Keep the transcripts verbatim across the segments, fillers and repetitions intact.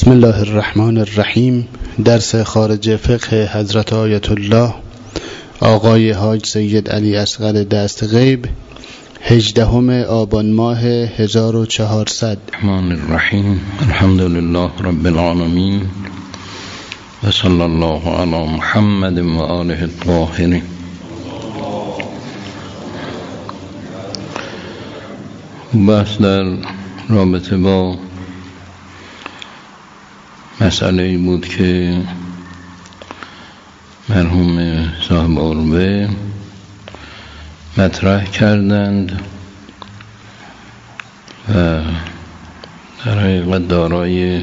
بسم الله الرحمن الرحیم. درس خارج فقه حضرت آیت الله آقای حاج سید علی اصغر دست غیب، هجدهم آبان ماه هزار و چهارصد. الرحمن الرحیم. الحمد لله رب العالمین و صلی الله علی محمد و آله الطاهرین. بحث در رابطه با مسئله ای بود که مرحوم صاحب عروه مطرح کردند و در حقیقت دارای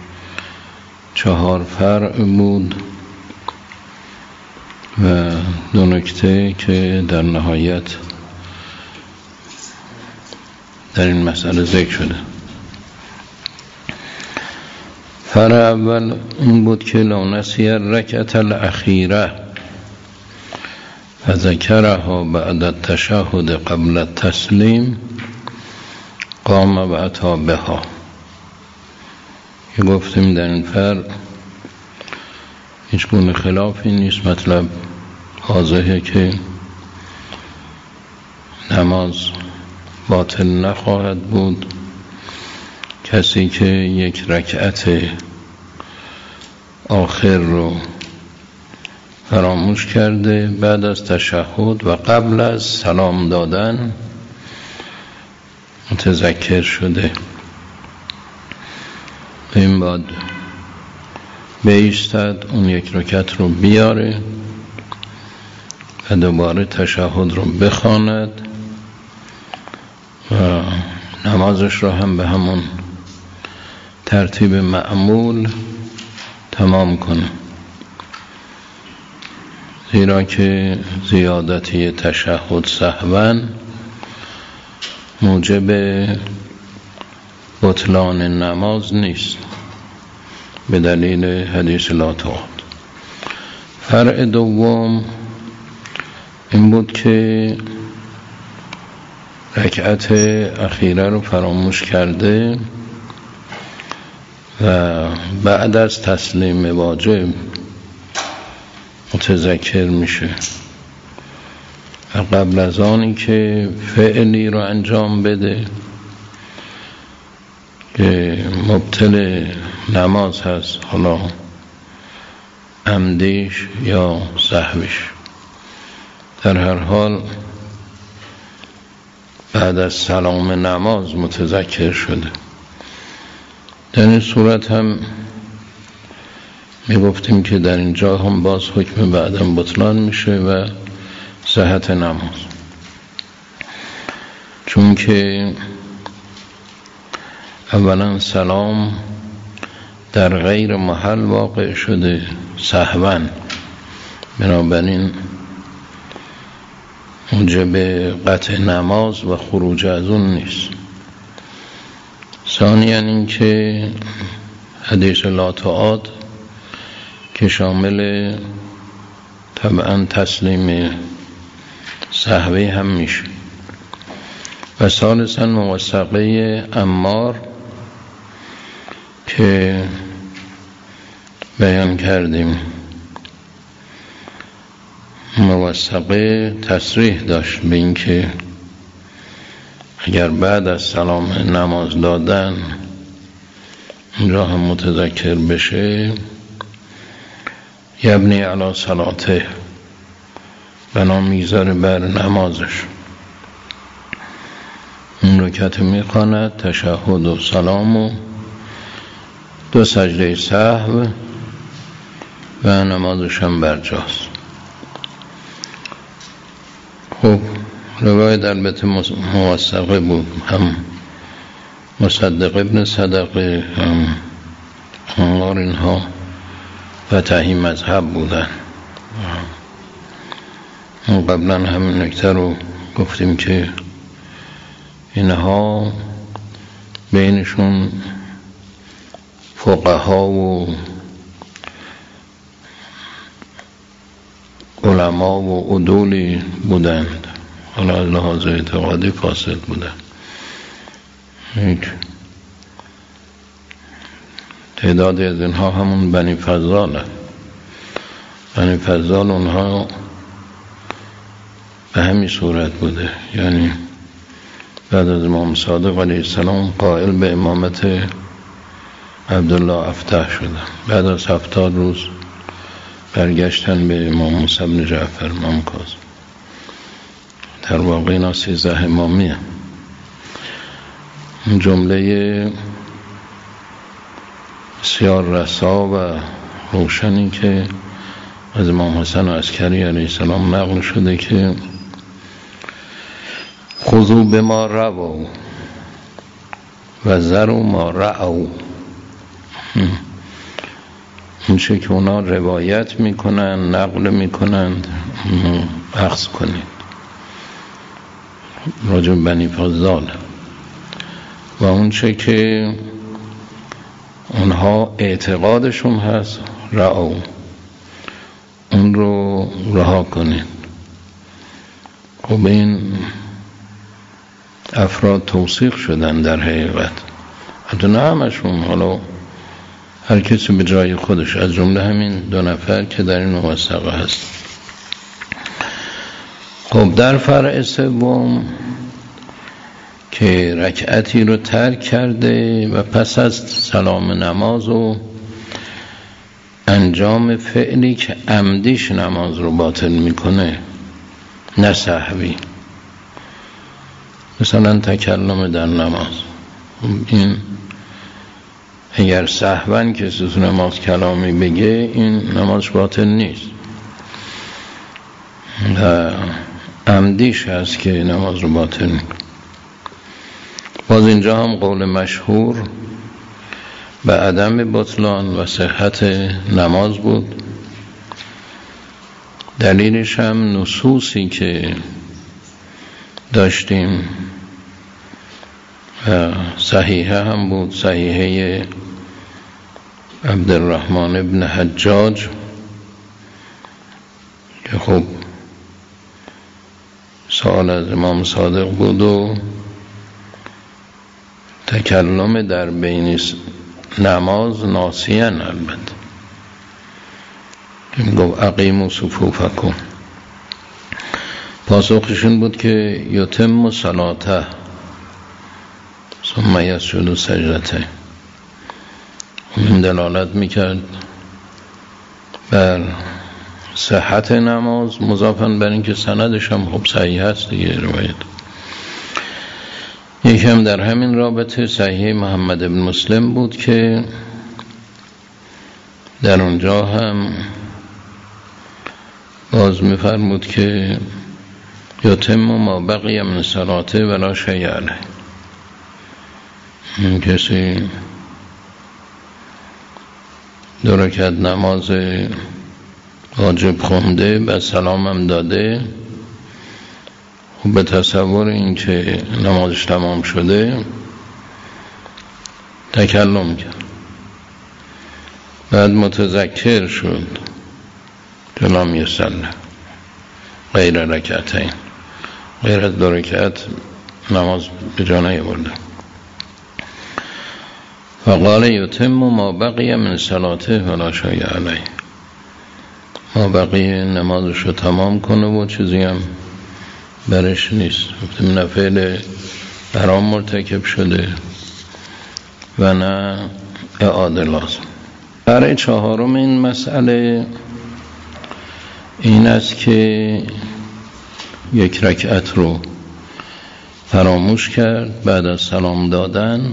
چهار فرع بود و دو نکته که در نهایت در این مسئله ذکر شده. فرع اول این بود که لو نسی الرکعة الاخیره فذکرها بعد التشهد قبل التسلیم قام و اتی بها. که گفتیم در این فرع هیچ گونه خلافی نیست، مطلب واضحه که نماز باطل نخواهد بود. کسی که یک رکعت آخر رو فراموش کرده بعد از تشهد و قبل از سلام دادن متذکر شده، این بعد بایستد اون یک رکعت رو بیاره و دوباره تشهد رو بخواند و نمازش رو هم به همون ترتیب معمول تمام کنه، زیرا که زیادتی تشهد سهوا موجب بطلان نماز نیست به دلیل حدیث لا تعاد. فرع دوم این بود که رکعت اخیره رو فراموش کرده و بعد از تسلیم واجب متذکر میشه و قبل از آنی که فعلی رو انجام بده که مبطل نماز هست، حالا عمدیش یا سهویش، در هر حال بعد از سلام نماز متذکر شده. در این صورت هم می گفتیم که در اینجا هم باز حکم بعدم بطلان میشه و صحت نماز، چون که اولا سلام در غیر محل واقع شده سهوا، بنابراین موجب قطع نماز و خروج از اون نیست. ثانیاً این که حدیث لا تعاد که شامل طبعا تسلیم سهوی هم میشه. و ثالثاً موثقه عمار که بیان کردیم، موثقه تصریح داشت به این که اگر بعد از سلام نماز دادن اینجا هم متذکر بشه یبنی علی صلاته، بنا میذاره بر نمازش، این رکعت میخواند، تشهد و سلام و دو سجده سهو و نمازش هم برجاست. خب روایت البته موثقه بود، هم مصدق ابن صدقه هم انوار اینها فتحی مذهب بودن. قبلا همین نکته رو گفتیم که اینها بینشون فقها و علما و عدولی بودند، حالا از لحاظ اعتقادی فاسد بودند. تعدادی از اینها همون بنی فضاله. بنی فضال اونها به همین صورت بوده، یعنی بعد از امام صادق علیه السلام قائل به امامت عبدالله افتح شدن. بعد از هفتاد روز برگشتن به امام موسی بن جعفر امام کاظم. در واقع اینا سیزده امامی هم. جمله بسیار رسا و روشنی که از امام حسن عسکری علیه السلام نقل شده که خذوا بما روا و ذروا ما رعوا، این چه که اونا روایت میکنن نقل میکنند اخذ کنید. راجع بنی فضال و اون چه که اونها اعتقادشون هست رعوا، اون رو رها کنید. خب این افراد توثیق شدن در حقیقت، حتی نه همشون، حالا هر کسی به جای خودش، از جمله همین دو نفر که در این موثقه هست. خب در فرع سوم که رکعتی رو ترک کرده و پس از سلام نماز و انجام فعلی که عمدیش نماز رو باطل میکنه، نه سهوی، مثلا تکلم در نماز، این اگر سهواً کسی تو نماز کلامی بگه این نماز باطل نیست، عمدیش هست که نماز رو باطل میکنه. باز اینجا هم قول مشهور به عدم بطلان و صحت نماز بود. دلیلش هم نصوصی که داشتیم صحیحه هم بود، صحیحه عبدالرحمن ابن حجاج که خب سوال از امام صادق بود و تکلم در بین نماز ناسیان، البته این گفت اقیموا صفوفکم. پاسخشون بود که یتم صلاته ثم یسجد سجدتین. این دلالت میکرد بر صحت نماز، مضافاً بر اینکه سندش هم خب صحیح هست دیگه روایت. یکم در همین رابطه صحیح محمد بن مسلم بود که در اونجا هم باز میفرمود که یتم ما بقی من صلاته ولا شیء علیه. این کسی دو رکعت نماز واجب خونده و سلامم داده، و به تصور این که نمازش تمام شده تکلم کرد، بعد متذکر شد لم یصلی غیر رکعتین، غیر از دو رکعت نماز به جا نیاورده. فقال یتم ما بقی من صلاته ولا شیء علیه، ما بقی نمازش رو تمام کنه و چیزی هم برش نیست، نه فعل حرام مرتکب شده و نه اعاده لازم. برای چهارم این مسئله این است که یک رکعت رو فراموش کرد بعد از سلام دادن،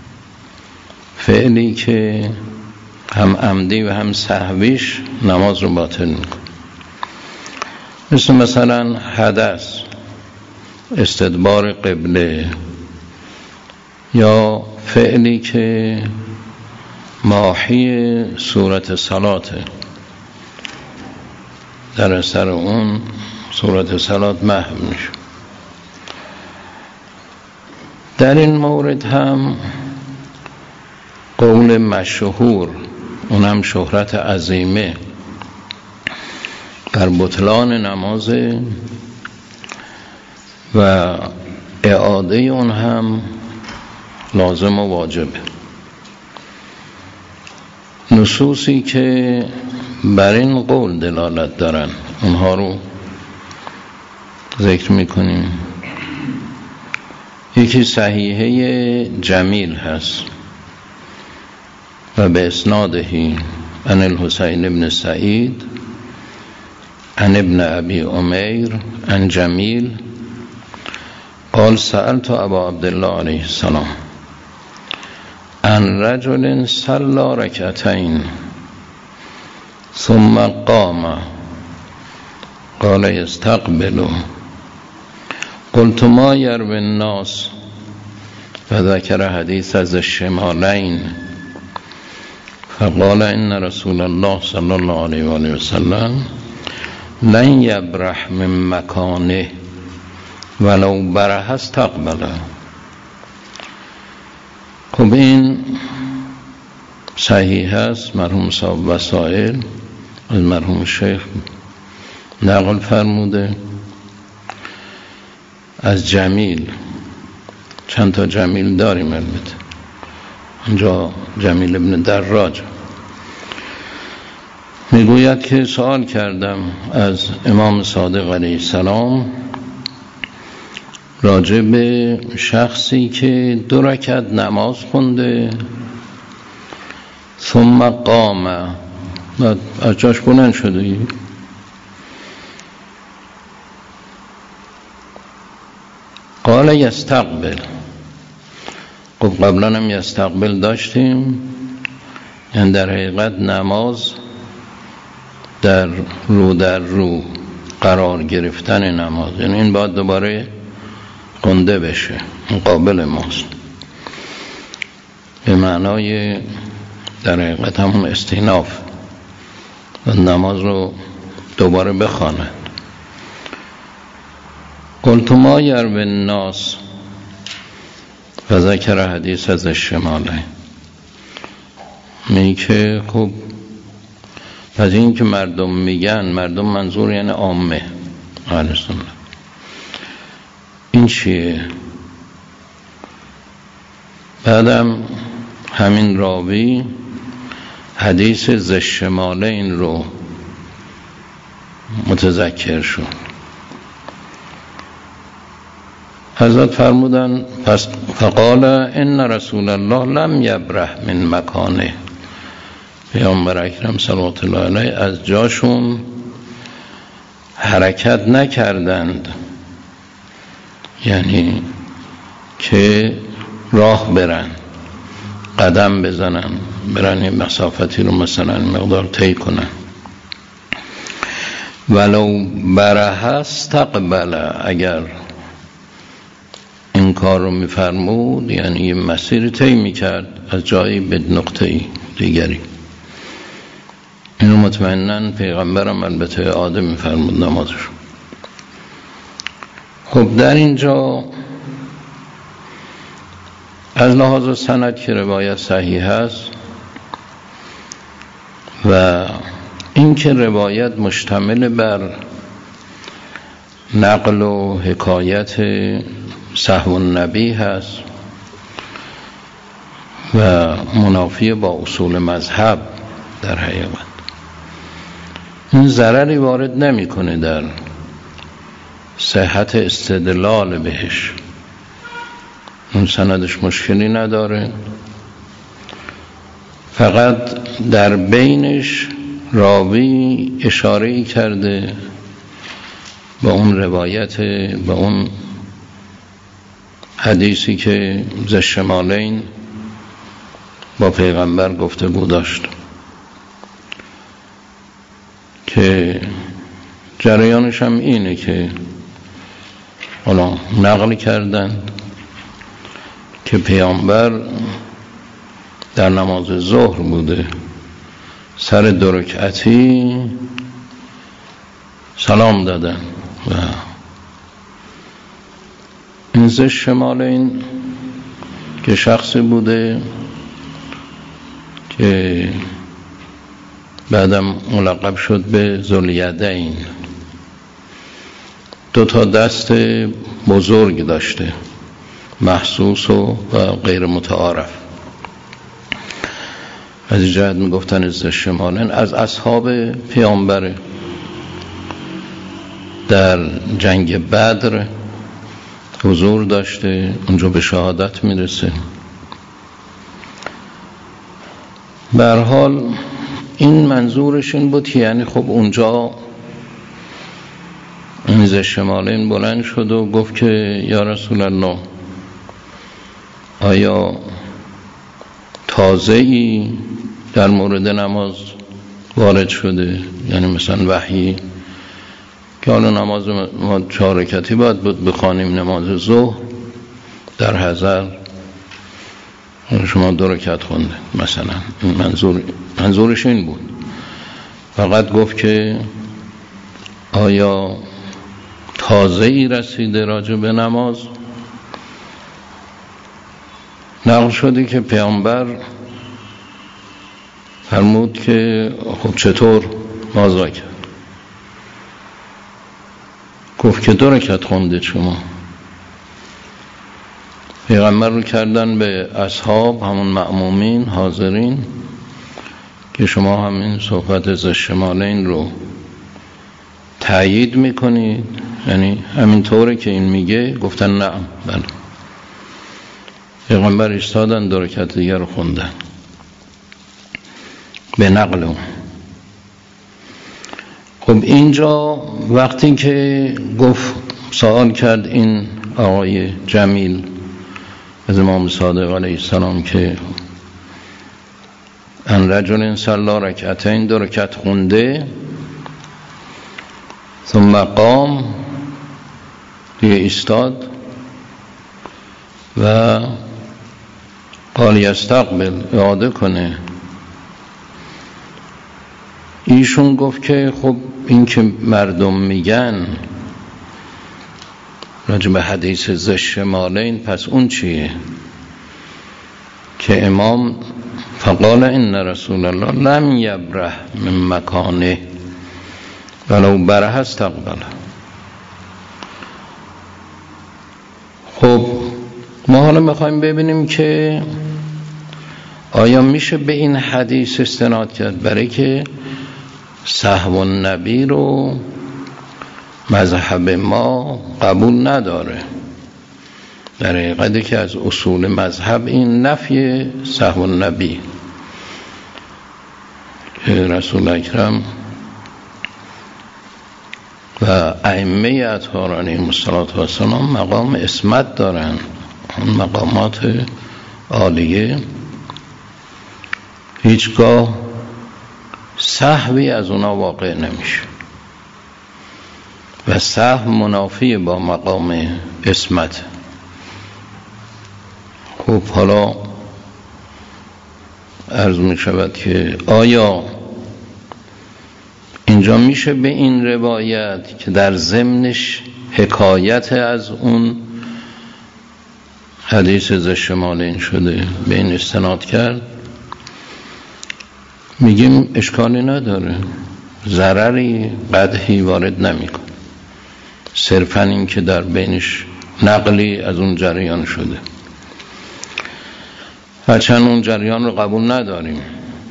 فعلی که هم عمدی و هم سهویش نماز رو باطل میکنه، مثل مثلا حدث، استدبار قبله، یا فعلی که ماحی صورت صلاته، در اثر اون صورت صلات محو میشه. در این مورد هم قول مشهور، اونم شهرت عظیمه، بر بطلان نماز و اعاده اون هم لازم و واجبه. نصوصی که بر این قول دلالت دارن اونها رو ذکر میکنیم. یکی صحیحه جمیل هست و به اسنادهی عن الحسین ابن سعید عن ابن ابی امیر عن جمیل قال سألت ابا عبدالله علیه السلام عن رجل صلى ركعتين ثم قام قال يستقبل قلت ما يروي الناس فذكر حديث ذي الشمالين فقال إن رسول الله صلى الله عليه وآله وسلم لن يبرح من مكانه ولو برح استقبله. خب این صحیح است، مرحوم صاحب وسائل از مرحوم شیخ نقل فرموده از جمیل. چند تا جمیل داریم البته، اینجا جمیل ابن دراج میگوید که سوال کردم از امام صادق علیه السلام راجع به شخصی که دو رکعت نماز خونده ثم قام، از جاش بلند شده، قال یستقبل. خب قبلا هم یستقبل داشتیم، یعنی در حقیقت نماز در رو در رو قرار گرفتن نماز، یعنی این باید دوباره خونده بشه، مقابل ماست، به معنای در حقیقت همون استیناف و نماز رو دوباره بخواند. قلت ما یروی الناس فذکر حدیث از الشماله. میگه که خب از این که مردم میگن، مردم منظور یعنی عامه اهل سنت، این چیه؟ بعدم همین راوی حدیث ذی الشمالین رو متذکر شد. حضرت فرمودن پس فقال ان رسول الله لم یبرح من مکانه، پیامبر اکرم صلوات الله علیه از جاشون حرکت نکردند، یعنی که راه برن، قدم بزنن، برن یه مسافتی رو مثلا مقدار طی کنن. ولو برح استقبل، اگر این کار رو میفرمود یعنی یه مسیر طی میکرد از جایی به نقطه دیگری. اینو مطمئناً پیغمبرم البته عاده میفرمود نمازش. خب در اینجا از لحاظ سند که روایت صحیح است و این که روایت مشتمل بر نقل و حکایت صحو النبی هست و منافی با اصول مذهب، در حقیقت این ضرری وارد نمیکنه در صحت استدلال بهش. اون سندش مشکلی نداره، فقط در بینش راوی اشاره کرده به اون روایت، به اون حدیثی که ذی الشمالین با پیغمبر گفتگو داشت که جریانش هم اینه که حالا نقل کردن که پیامبر در نماز ظهر بوده، سر دو رکعتی سلام دادن و این ذی الشمالین که شخصی بوده که بعدم ملقب شد به ذوالیدین، دو تا دست بزرگ داشته، محسوس و غیر متعارف. از این جهت میگفتن از شمالن از اصحاب پیامبر در جنگ بدر حضور داشته، اونجا به شهادت میرسه. به هر حال این منظورش این بود، یعنی خب اونجا میز شمالین بلند شد و گفت که یا رسول الله، آیا تازه ای در مورد نماز وارد شده؟ یعنی مثلا وحی که حالا نماز ما چهار رکعتی باید بود بخوانیم، نماز ظهر در حضر شما دو رکعت خونده مثلا. منظور منظورش این بود. فقط گفت که آیا تازه ای رسیده راجع به نماز؟ نقل شده که پیامبر فرمود که خب چطور مازا کرد؟ گفت که دو رکعت خونده شما. پیغمبر رو کردن به اصحاب، همون مأمومین حاضرین، که شما همین صحبت از شمالین رو تایید میکنید؟ یعنی همین طوره که این میگه؟ گفتن نعم، بله. پیغمبر ایستادن، دو رکعت دیگر رو خوندن به نقل اون. خب اینجا وقتی که گفت، سوال کرد این آقای جمیل از امام صادق علیه السلام که ان رجل صلی رکعتین، دو رکعت خونده، ثم قام، دیگه ایستاد و قال یستقبل، اعاده کنه. ایشون گفت که خب این که مردم میگن راجع به حدیث ذوالشمالین، پس اون چیه که امام فقال ان رسول الله لم یبره من مکانه ولو بره استقبله. خب ما حالا میخوایم ببینیم که آیا میشه به این حدیث استناد کرد، برای که سهو النبی رو مذهب ما قبول نداره. در حقیقت که از اصول مذهب این نفی سهو النبی، که رسول اکرم و ائمه اطهار علیهم السلام مقام عصمت دارن، اون مقامات عالیه هیچگاه سهوی از اونا واقع نمیشه و سهو منافی با مقام عصمت. خب حالا عرض می شود که آیا اینجا میشه به این روایت که در ضمنش حکایت از اون حدیث ذوالشمالین شده به این استناد کرد؟ میگیم اشکالی نداره، ضرری قدحی وارد نمیکن، صرفا این که در بینش نقلی از اون جریان شده، هرچند اون جریان رو قبول نداریم.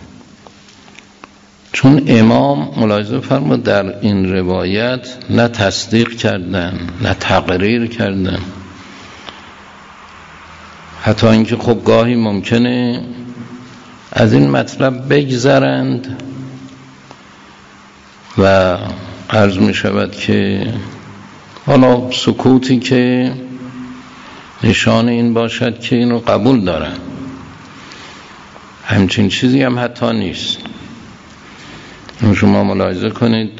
چون امام ملاحظه فرمود در این روایت نه تصدیق کردن نه تقریر کردن، حتی اینکه خب گاهی ممکنه از این مطلب بگذرند و عرض می شود که حالا سکوتی که نشان این باشد که اینو قبول دارن، همچین چیزی هم حتی نیست. شما ملاحظه کنید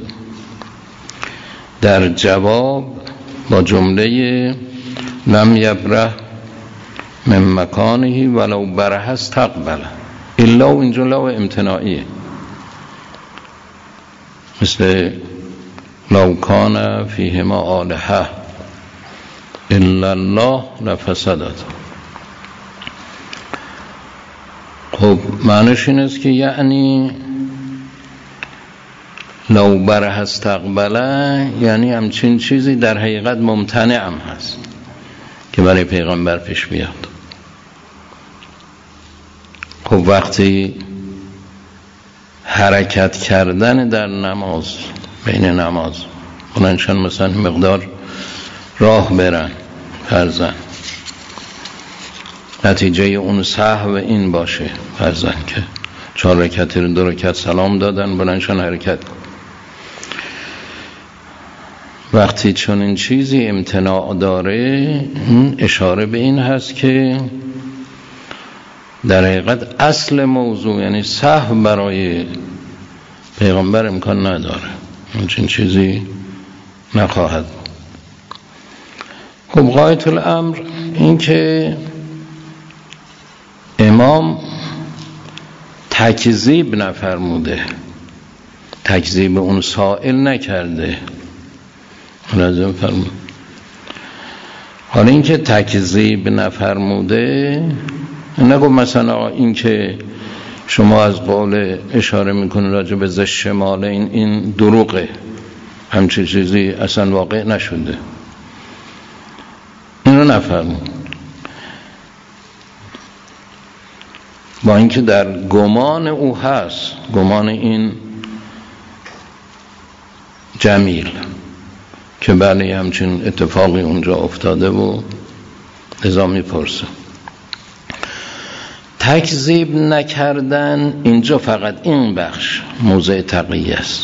در جواب با جمله لم یبره من مکانه ولو بره استقبله، الا و اینجا لو امتناعیه، مثل لو کان فیهما آلهه الا الله لفسدت. خب معنیش این است که یعنی لو بره استقبله، یعنی همچین چیزی در حقیقت ممتنع هم هست که برای پیغمبر پیش بیاد. خب وقتی حرکت کردن در نماز، بین نماز بلندشان مثلا مقدار راه برن فرضاً، نتیجه اون سهو این باشه فرضاً که چهار رکعت رو دو رکعت سلام دادن بلندشان حرکت. وقتی چون این چیزی امتناع داره، این اشاره به این هست که در حقیقت اصل موضوع یعنی سهو برای پیغمبر امکان نداره، همچین چیزی نخواهد. خب غایت الامر این که امام تکذیب نفرموده، تکذیب اون سائل نکرده، لازم فرمود. حالا این که تکذیب نفرموده نگو مثلا این که شما از قول اشاره میکنه راجع به ز شمال این این دروغه، همچین چیزی اصلا واقع نشده، این رو نفرمود. با اینکه در گمان او هست، گمان این جمیل که بله همچین اتفاقی اونجا افتاده و لذا میپرسه. تکذیب نکردن اینجا فقط این بخش موضع تقیه است،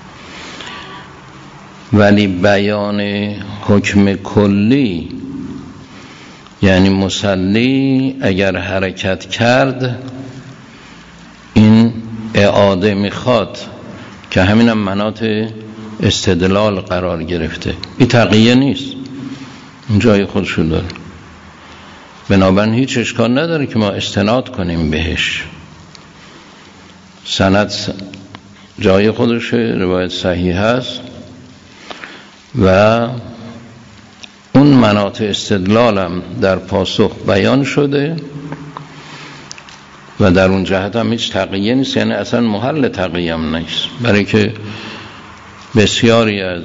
ولی بیان حکم کلی یعنی مصلی اگر حرکت کرد این اعاده میخواد که همین هم مناط استدلال قرار گرفته، این تقیه نیست، این جای خودشو داره، بنابراین هیچ اشکال نداره که ما استناد کنیم بهش. سند جای خودشه، روایت صحیح هست و اون مناط استدلال هم در پاسخ بیان شده و در اون جهت هم هیچ تقیه نیست، یعنی اصلا محل تقیه هم نیست، برای که بسیاری از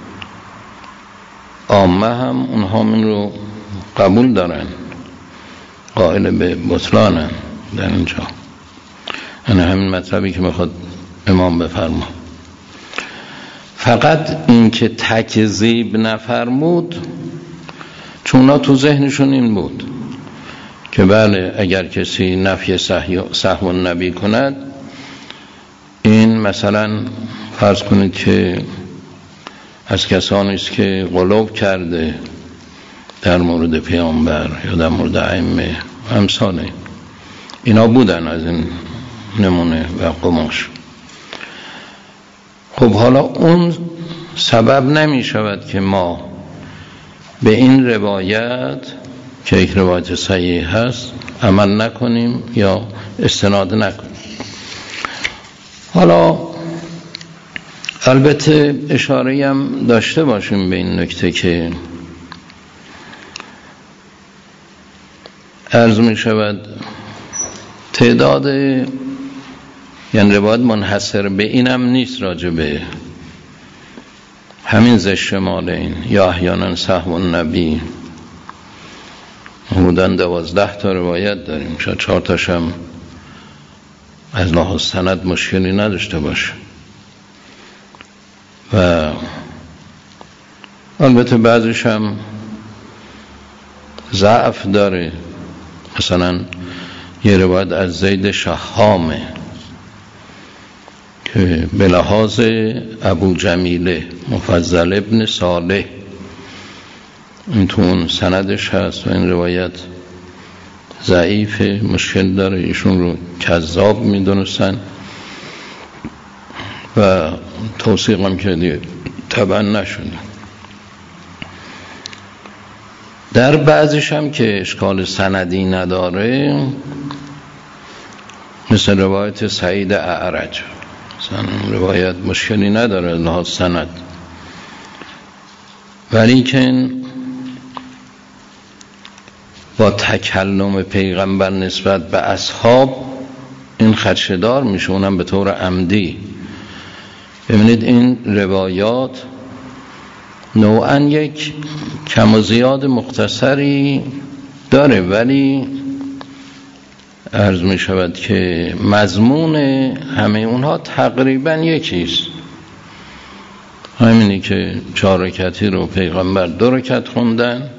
عامه هم اونها من رو قبول دارن، قائل به بطلانن در اینجا. یعنی همین مطلبی که میخواد امام بفرما، فقط این که تکذیب نفرمود چون تو ذهنشون این بود که بله اگر کسی نفی سهو نبی کند، این مثلا فرض کنید که از کسانی است که غلو کرده در مورد پیامبر یا در مورد ائمه امثال اینا بودن از این نمونه و قماش. خب حالا اون سبب نمی شود که ما به این روایت که یک روایت صحیح هست عمل نکنیم یا استناد نکنیم. حالا البته اشاره هم داشته باشیم به این نکته که عرض می شود تعداد، یعنی روایت منحصر به اینم نیست، راجع به همین ز شمالین یا احیانا سهو النبی حدوداً دوازده تا روایت داریم، شاید چهار تاشم از لحاظ سند مشکلی نداشته باشه و البته بعضیش هم ضعف داره. مثلا یه روایت از زید شهامه که به لحاظ ابو جمیله مفضل ابن صالح این تو اون سندش هست و این روایت ضعیف، مشکل داره، ایشون رو کذاب میدونستن و توثیق هم که طبعا نشده. در بعضیش هم که اشکال سندی نداره، مثل روایت سعید اعرج، مثلا روایت مشکلی نداره از لحاظ سند، ولی که با تکلم پیغمبر نسبت به اصحاب این خدشه‌دار میشه، اونم به طور عمدی. ببینید این روایات نوعاً یک کم و زیاد مختصری داره، ولی عرض می شود که مضمون همه اونها تقریبا یکیست، همینی که چهار رکعتی رو پیغمبر دو رکعت خوندن،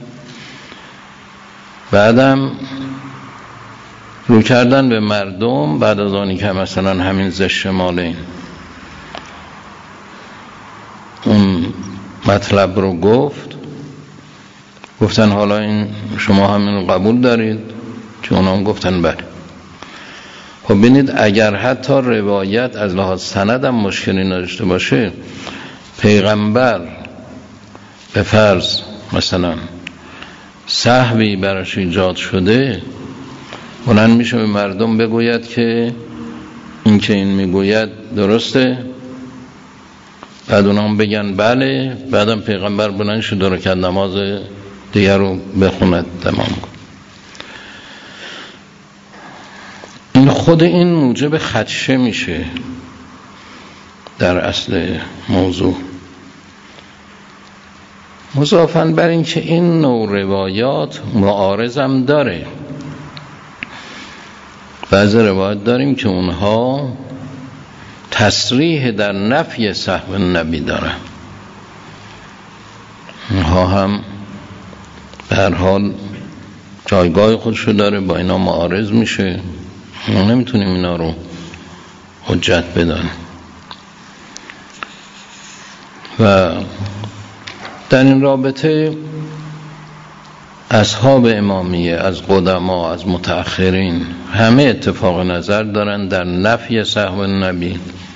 بعدم رو کردن به مردم بعد از آنی که مثلا همین زشمالین اون مطلب رو گفت، گفتن حالا این شما همین رو قبول دارید؟ که اونا هم گفتن بله. خب ببینید اگر حتی روایت از لحاظ سند هم مشکلی نداشته باشه، پیغمبر به فرض مثلا سهوی براش ایجاد شده، بلند میشه به مردم بگوید که این که این میگوید درسته، بعد اونا هم بگن بله، بعدم پیغمبر بلند شد دو رکعت نماز دیگر رو بخوند تمام کن. این خود این موجب خدشه میشه در اصل موضوع، مضافاً بر این که این نوع روایات معارضم داره. بعضی روایات داریم که اونها تصریح در نفی سهو نبی دارن، اونها هم به هر حال جایگاه خودشو داره، با اینا معارض میشه، ما نمیتونیم اینا رو حجت بدن. و در این رابطه اصحاب امامیه از قدما از متأخرین همه اتفاق نظر دارن در نفی سهو نبی.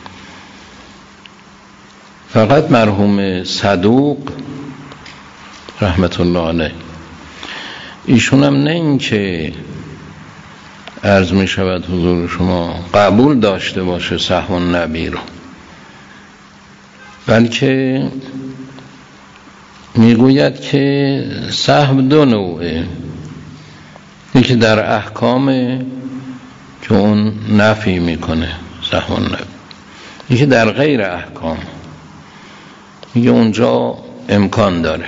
فقط مرحوم صدوق رحمت الله علیه ایشون هم نه این که عرض می شود حضور شما قبول داشته باشه سهو نبی رو، بلکه میگوید که سهو دو نوعه، یکی در احکام که اون نفی میکنه سهو نبی، یکی در غیر احکام میگه اونجا امکان داره.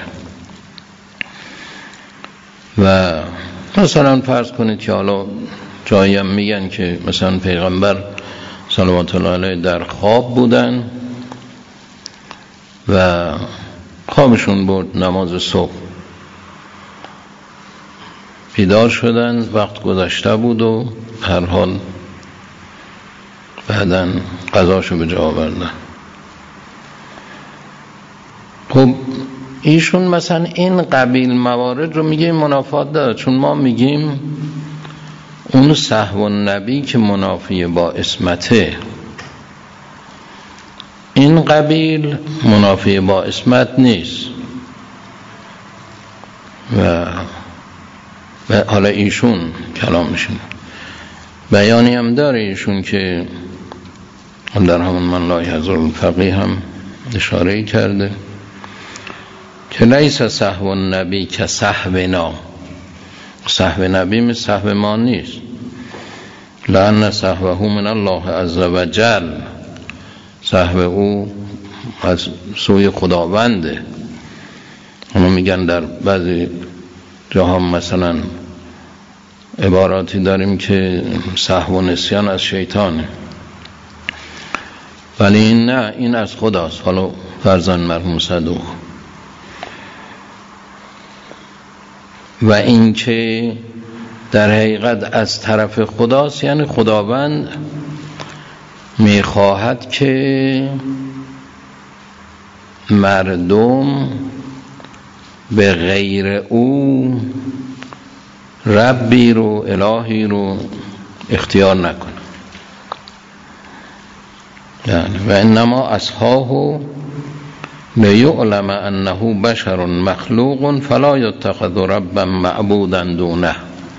و مثلا فرض کنید که حالا جایی هم میگن که مثلا پیغمبر صلوات الله علیه در خواب بودن و خوابشون برد، نماز صبح بیدار شدن، وقت گذشته بود و هر حال بعداً قضاشو به جا آوردن. خب ایشون مثلا این قبیل موارد رو میگه منافات داره، چون ما میگیم اون سهو نبی که منافی با عصمته، این قبیل منافی با عصمت نیست. و و حالا ایشون کلام میشونه بیانی هم داره ایشون که در همون من لا یحضر الفقیه هم اشاره کرده که لیس سهو نبی که سهونا، سهو نبی مثل سهو ما نیست، لأن سهوه من الله عز و جل، سهو او از سوی خداونده. اما میگن در بعضی جاها مثلا عباراتی داریم که سهو و نسیان از شیطانه، ولی این نه، این از خداست. حالا فرزند مرحوم صدوق. و این که در حقیقت از طرف خداست، یعنی خداوند میخواهد که مردم به غیر او ربی رو الهی رو اختیار نکنه. یعنی و انما اصحاه لیعلم انه بشر مخلوق فلا یتخذ ربا معبودا دونه.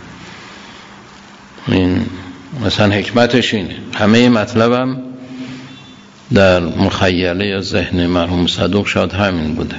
این مثلا حکمتش اینه. همه مطلبم در مخیله یا ذهن مرحوم صدوق شاید همین بوده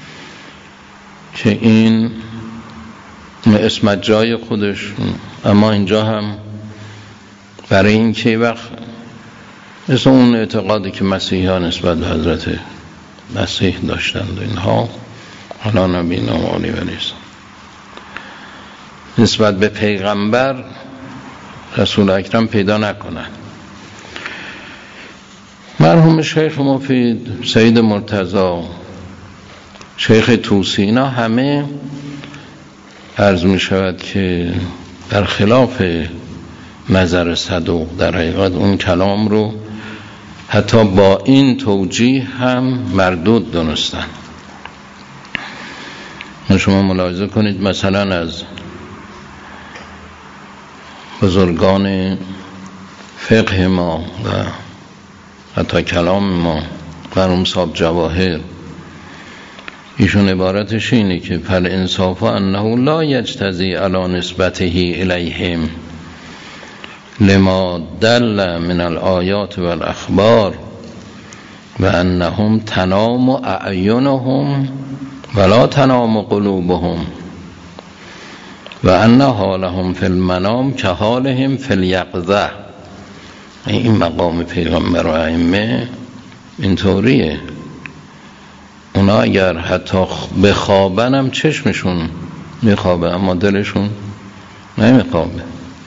که این اسمت جای خودش، اما اینجا هم برای این که وقت مثل اون اعتقادی که مسیحیان نسبت به حضرت مسیح داشتند و اینها، حالا نبینا و علی و نیست، نسبت به پیغمبر رسول اکرم پیدا نکنن. مرحوم شیخ مفید، سید مرتضی، شیخ طوسی، اینا همه عرض می شود که در خلاف نظر صدوق در حقیقت اون کلام رو حتی با این توجیه هم مردود دونستن. شما ملاحظه کنید مثلا از بزرگان فقه ما و حتی کلام ما، مرحوم صاحب جواهر، ایشون عبارتش اینه که فل انصاف انه لا یجتزی علی نسبته الیهم لما دل من الآیات والاخبار و انهم تنام اعینهم ولا تنام قلوبهم و ان حالهم فی المنام که حالهم فی الیقظه. این مقام پیغمبر و ائمه اینطوریه، اونا اگر حتی بخوابن هم چشمشون میخوابه اما دلشون نمیخوابه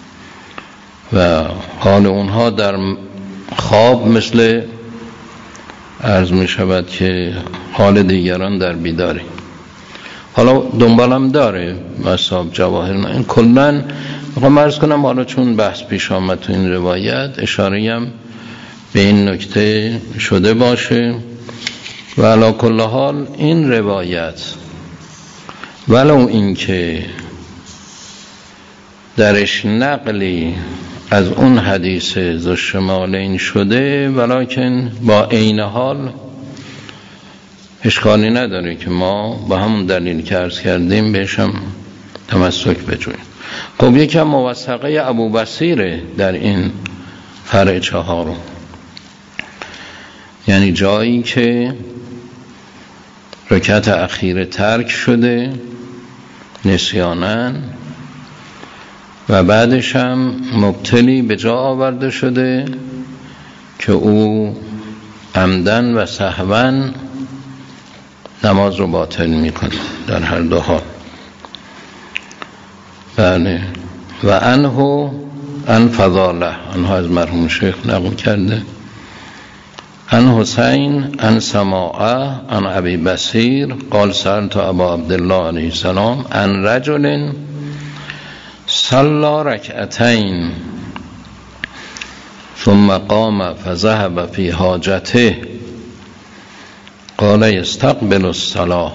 و حال اونها در خواب مثل عرض میشود که حال دیگران در بیداری. حالا دنبالم داره مصاب جواهر، این کلن میخوام عرض کنم حالا چون بحث پیش آمد تو این روایت اشاره هم به این نکته شده باشه. و علی کل حال این روایت ولو این که درش نقلی از اون حدیث ذوالشمالین شده، ولکن با عین حال اشکالی نداره که ما با همون دلیل که عرض کردیم بهش هم تمسک بجویم. خب یکم موثقه ابو بصیر در این فرع چهارم، یعنی جایی که رکعت اخیر ترک شده نسیانن و بعدش هم مبتلی به جا آورده شده که او عمدن و سهوا نماز رو باطل میکنه در هر دو حال. بله. و انه ان فضاله، انها از مرحوم شیخ نقل کرده، ان حسین ان سماعه ان ابی بصیر قال سألت ابا عبدالله علیه السلام ان رجل صلى ركعتين ثم قام فذهب في حاجته قال يستقبل الصلاة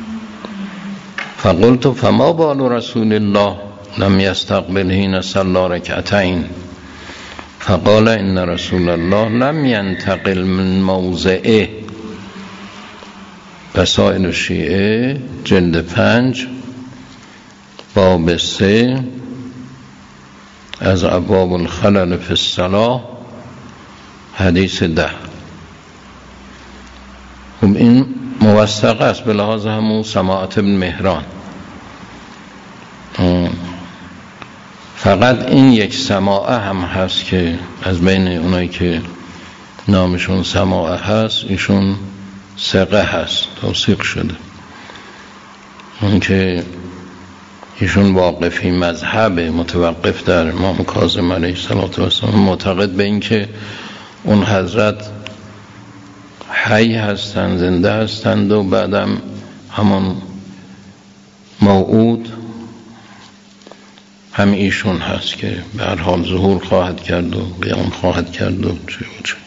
فقلت فما بال رسول الله لم يستقبل حين صلى ركعتين فقال إن رسول الله لم ينتقل من موضعه. رسائل الشیعه جلد پنج باب سه از ابواب الخلل فی الصلاة حدیث ده. خب این موثق است به لحاظ همون سماعت ابن مهران. فقط این یک سماعه هم هست که از بین اونایی که نامشون سماعه هست ایشون ثقه هست، توثیق شده. اون که ایشون واقفی مذهب متوقف در امام کاظم علیه السلام، معتقد به این که اون حضرت حی هستند، زنده هستند و بعدم همون موعود هم ایشون هست که به هر حال ظهور خواهد کرد و قیام خواهد کرد و چه و چه.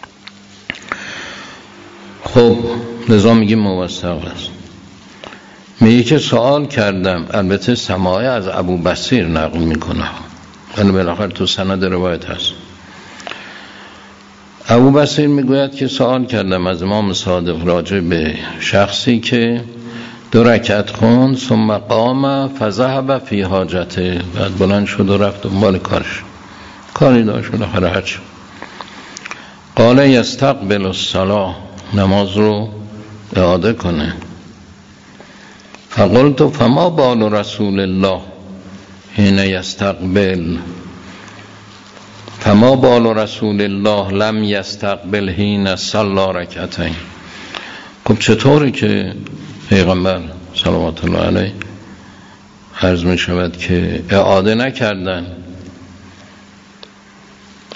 خب لذا میگیم موثق است. میگه که سوال کردم، البته سماعه از ابو بصیر نقل میکنه ولی بالاخره تو سند روایت هست. ابو بصیر میگوید که سوال کردم از امام صادق راجع به شخصی که دو رکعت خوند ثم قام فذهب فی حاجته، بعد بلند شد و رفت دنبال کارش، کاری داشت بالاخره هرچی. قال یستقبل الصلاة، نماز رو اعاده کنه. فقلت فما بال رسول الله حين یستقبل فما بال رسول الله لم یستقبل حين صلى رکعتین. خب چطوری که پیغمبر صلوات الله علیه عرض می شود که اعاده نکردن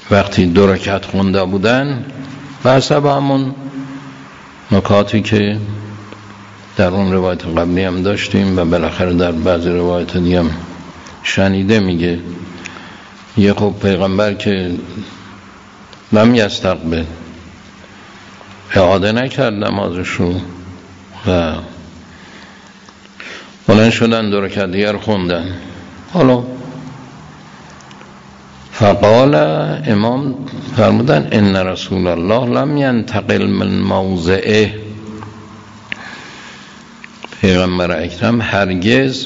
وقتی دو رکعت خونده بودن به حسب همون نکاتی که در اون روایت قبلی هم داشتیم و بالاخره در بعضی روایت دیگه هم شنیده، میگه یه خب پیغمبر که لم یستقبل اعاده نکرد نمازش رو و بلند شدن دو رکعت دیگر خوندن. حالا فقال امام فرمودن ان رسول الله لم ینتقل من موضعه، پیغمبر اکرم هرگز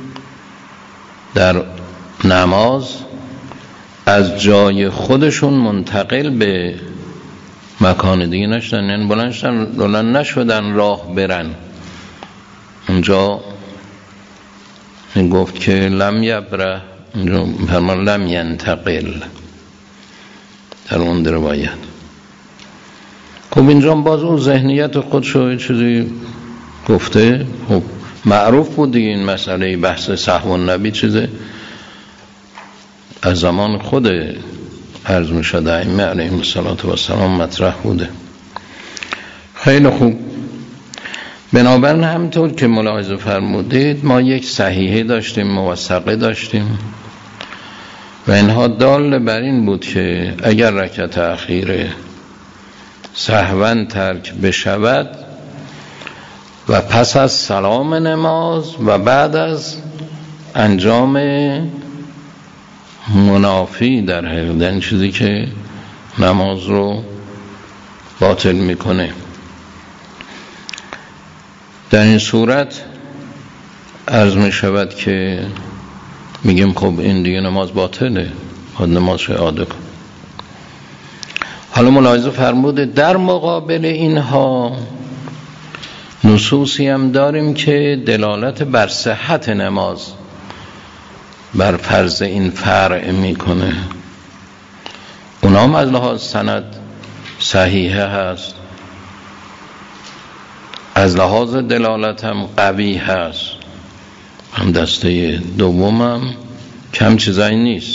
در نماز از جای خودشون منتقل به مکان دیگه نشدن، یعنی بلند شدن بلند نشدن راه برن. اونجا گفت که لم یبره، اونجا فرمان لم ینتقل در اون روایت. خب اینجا باز اون ذهنیت خودشو چیزی گفته. خب معروف بود دیگه این مسئله بحث سهو النبی چیزه از زمان خود عرض می شده ائمه علیهم السلام مطرح بوده. خیلی خوب. بنابراین همطور که ملاحظه فرمودید ما یک صحیحه داشتیم، موثقه داشتیم و اینها دال بر این بود که اگر رکعت اخیر سهوا ترک بشود و پس از سلام نماز و بعد از انجام منافی در حقیقت چیزی که نماز رو باطل میکنه، در این صورت عرض می شود که میگیم خب این دیگه نماز باطله، باید نمازش اعاده کن. حالا ملاحظه فرموده در مقابل اینها نصوصی هم داریم که دلالت بر صحت نماز بر فرض این فرع میکنه. اونا هم از لحاظ سند صحیحه هست، از لحاظ دلالت هم قوی هست، هم دسته دومم کم چیزایی نیست.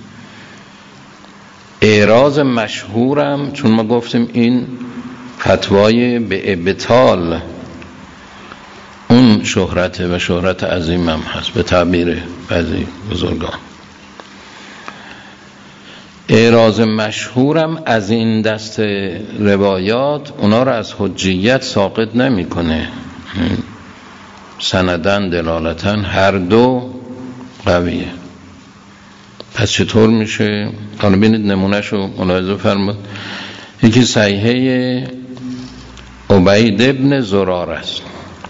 اعراض مشهورم چون ما گفتیم این فتوای به ابطال اون شهرته و شهرت عظیم هم هست به تعبیر بعضی بزرگان. اعراض مشهورم از این دست روایات اونا رو از حجیت ساقط نمی کنه، سندن دلالتن هر دو قویه. پس چطور میشه؟ حالا بینید نمونهشو ملاحظه فرمود. یکی صحیحه عبید ابن زرار است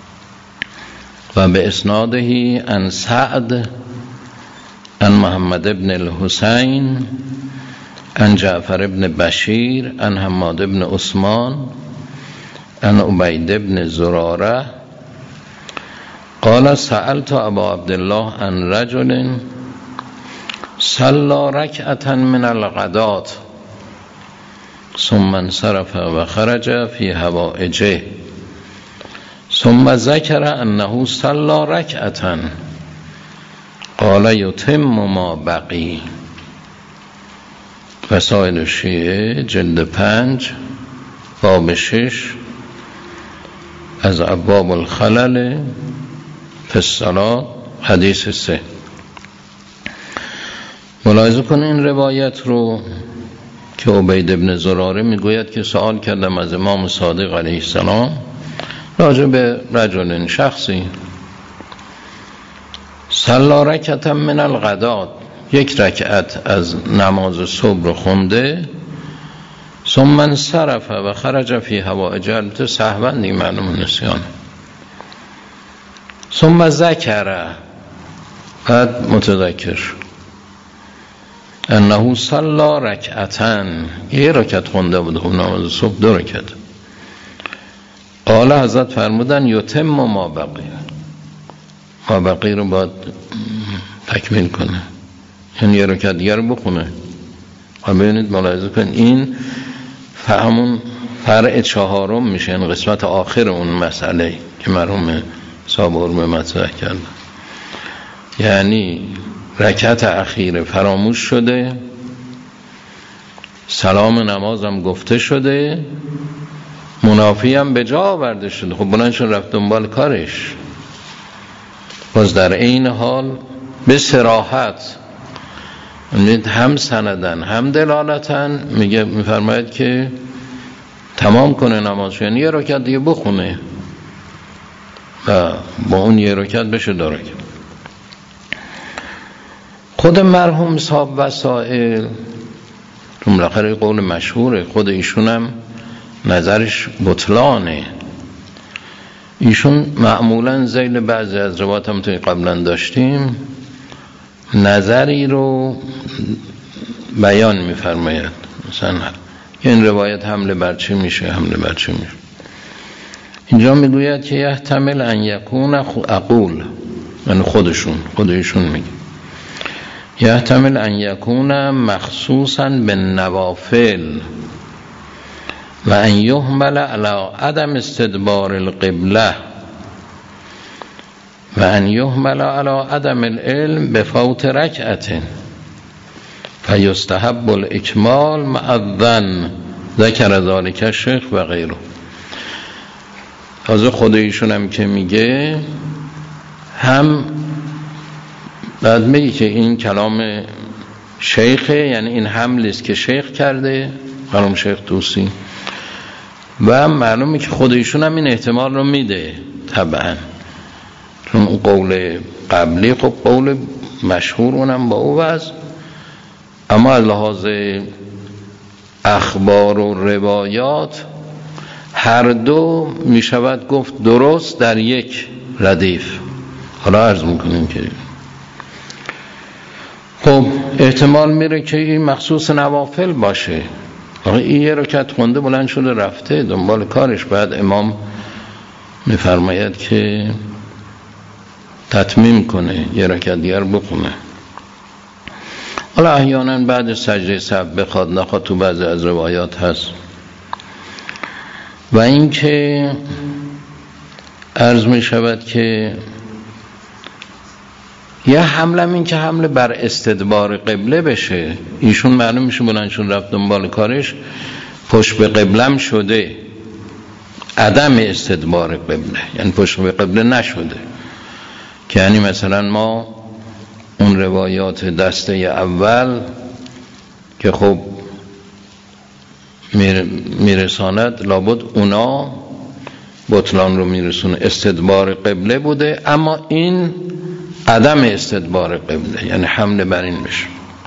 و به اسنادهی ان سعد ان محمد ابن الحسین ان جعفر ابن بشیر ان حماد ابن عثمان ان عبید ابن زراره قال سألت ابا عبدالله عن رجل صلى ركعة من الغداة ثم انصرف و خرج في حوائجه ثم ذكر انه صلى ركعة قال يتم ما بقي. وسائل الشیعه جلد پنج باب شش از ابواب الخلل فی الصلاة حدیث سه. ملاحظه کن این روایت رو که عبید ابن زراره میگوید که سوال کردم از امام صادق علیه السلام راجع به رجل شخصی صلا رکعتا من الغدات، یک رکعت از نماز صبح رو خونده، ثم انصرف و خرج فی حوائج، البته سهوا دیگه معلوم نسیان، ثم ذکر بعد متذکر انه صلا رکعتا، یه رکعت خونده بود خب نماز صبح دو رکعت. قال حضرت فرمودن یتم ما بقی، ما بقی رو باید تکمیل کنه، یعنی یه رکعت دیگر رو بخونه. و ببینید ملاحظه کن این همون فرع چهارم میشه، این قسمت آخر اون مسئله که مرحوم صاحب علم مطرح کردن. یعنی رکعت اخیر فراموش شده، سلام نمازم گفته شده، منافی هم به جا آورده شده. خب بلندشون رفت دنبال کارش. باز در این حال به صراحت هم سندن هم دلالتن میگه میفرماید که تمام کنه نماز، یعنی یه رکعت دیگه بخونه و با اون یه رکعت بشه دو رکعت. خود مرحوم صاحب وسائل بالاخره قول مشهوره، خود ایشون هم نظرش بطلانه. ایشون معمولا ذیل بعضی از روایات هم توی قبلا داشتیم نظری رو بیان میفرماید، مثلا این روایت حمله بر چی میشه حمله بر چی میشه. اینجا میگوید که یحتمل ان یکون اقول، یعنی خودشون خودشون میگه یحتمل ان یکون مخصوصا بالنوافل و ان یحمل علی عدم استدبار القبله و ان یحمل علی عدم العلم بفوت رکعت فیستحب الاکمال مع الظن ذکر ذلک الشیخ و غیره. تازه خود ایشون هم که میگه هم بعد میگه که این کلام شیخه، یعنی این حملی است که شیخ کرده مرحوم شیخ طوسی، و معلومه که خود ایشون هم این احتمال رو میده طبعا، چون قول قبلی خب قول مشهور اونم با او وضع، اما از لحاظ اخبار و روایات هر دو میشود گفت درست در یک ردیف. حالا عرض میکنیم که خب احتمال میره که این مخصوص نوافل باشه. این یه رکعت خونده بلند شده رفته دنبال کارش، بعد امام میفرماید که تتمیم کنه یه رکعت دیگر بخونه. حالا احیانا بعد سجده سهو بخواد نخواد تو بعضی از روایات هست. و این که عرض می شود که یه حمله این که حمله بر استدبار قبله بشه، ایشون معلوم میشه بلندشون رفت دنبال کارش پشت به قبلم شده، عدم استدبار قبله یعنی پشت به قبله نشده، که یعنی مثلا ما اون روایات دسته اول که خب میرساند لابد اونا بطلان رو میرسونه، استدبار قبله بوده، اما این عدم استدبار قبله یعنی حمله بر این بشه.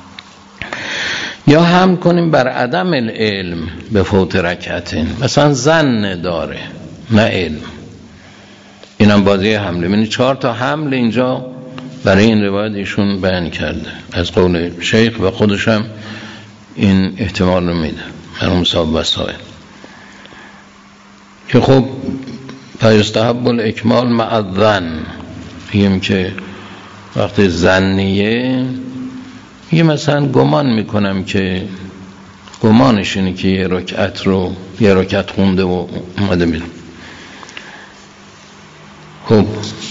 یا هم کنیم بر عدم العلم به فوت رکعتین، مثلا ظن داره نه علم، اینم بازی حمله. یعنی چهار تا حمله اینجا برای این روایت ایشون بیان کرده از قول شیخ و خودش هم این احتمال رو میده مرحوم صاحب وسائل، که خب فیستحب الاکمال مع الظن. میگیم که وقتی ظنیه میگه مثلا گمان میکنم که گمانش اینه که یه رکعت رو یه رکعت خونده و اومده بیرون. خب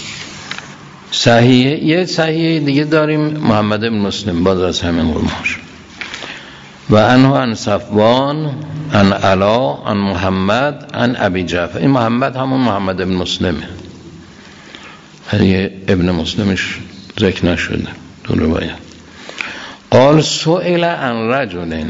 صحیحه. یه صحیحه دیگه داریم محمد بن مسلم باز از همین قماش و انه عن صفوان عن علا عن محمد عن ابی جعفر. این محمد همون محمد بن مسلمه، هر ابن مسلمش ذکر نشده تو روایت. قال سئل عن رجل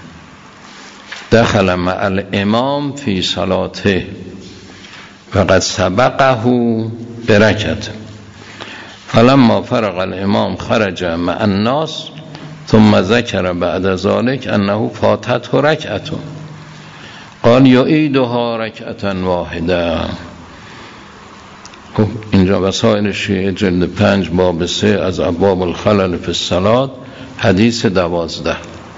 دخل مع الامام فی صلاته وقد سبقه برکعت فلما فرغ الامام خرج مع الناس ثم ذکر بعد ذلك انه فاتته رکعت قال یعیدها رکعتا واحده. خب اینجا وسائل شیعه جلد پنج باب سه از ابواب الخلل فی الصلاة حدیث دوازده.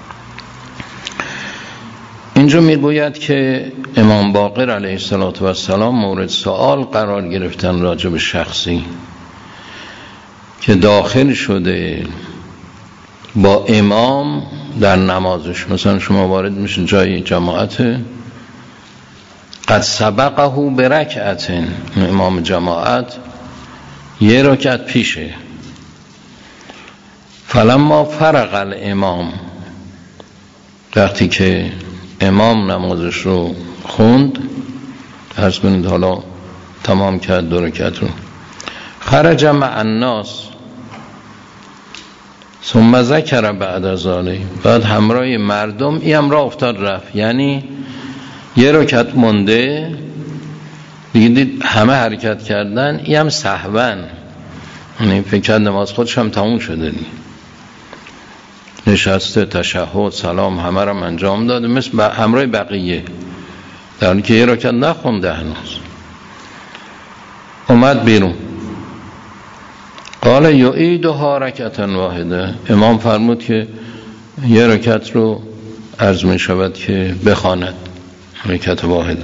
اینجا میگوید که امام باقر علیه السلام مورد سوال قرار گرفتن راجع به شخصی که داخل شده با امام در نمازش. مثلا شما وارد میشین جای جماعت، قد سبقه برکعت، امام جماعت یه رکعت پیشه، فلما فرغ الامام وقتی که امام نمازش رو خوند، عرض کنید حالا تمام کرد دو رکعت رو، خرج مع الناس ثم ذکر بعد ذلک، بعد همراه مردم این همراه افتاد رفت، یعنی یه رکعت مونده دیگه، دید همه حرکت کردن، این هم سهوا، یعنی فکر کرد نماز خودش هم تموم شده دیگه، نشسته تشهد سلام همه رو انجام داده مثل همراه بقیه، در حالی که یه رکعت نخونده هنوز. اومد بیرون، قال یعیدها رکعتا واحده، امام فرمود که یه رکعت رو عرض می شود که بخواند، رکعت واحده.